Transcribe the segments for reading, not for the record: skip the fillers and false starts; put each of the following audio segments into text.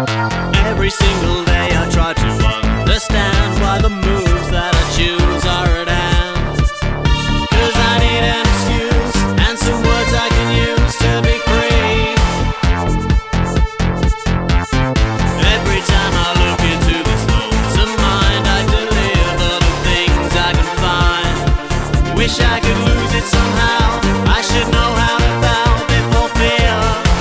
Every single day I try to understand why the moves that I choose are at hand. 'Cause I need an excuse and some words I can use to be free. Every time I look into this lonesome mind, I deliver the things I can find. Wish I could lose it somehow. I should know how to bow before fear.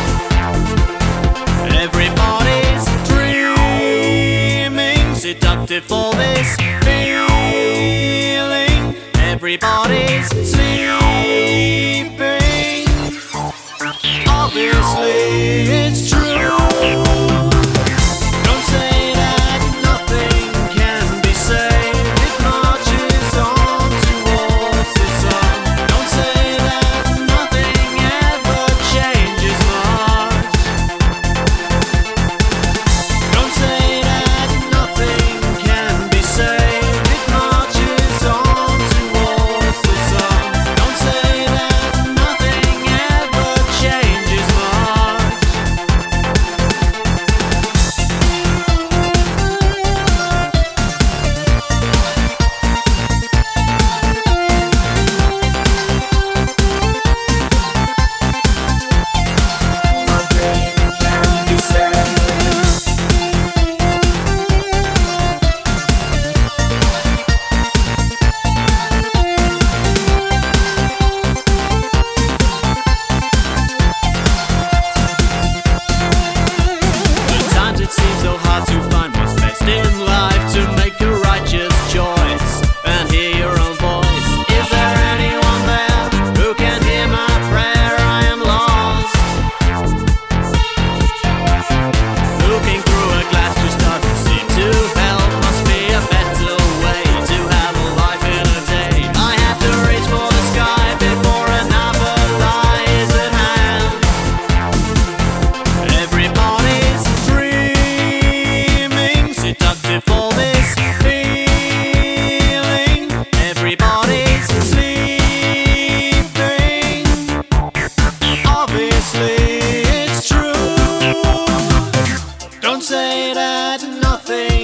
Everybody's dreaming, seductive for this feeling. Everybody's sleeping. Obviously it's true. Don't say that nothing can be saved. It marches on towards the sun. Don't say that nothing ever changes much. Don't say that nothing can be saved. It marches on towards the sun. Don't say that nothing ever changes much. Sometimes it seems so hard to find what's best in life, to make a righteous choice and hear your own voice. Is there anyone there who can hear my prayer? I am lost. Looking through a glass just doesn't seem to help. Must be a better way to have a life in a day. I have to reach for the sky before another lie is at hand. Everybody's dreaming, seductive for this feeling. Everybody's sleeping. Obviously it's true. Don't say that nothing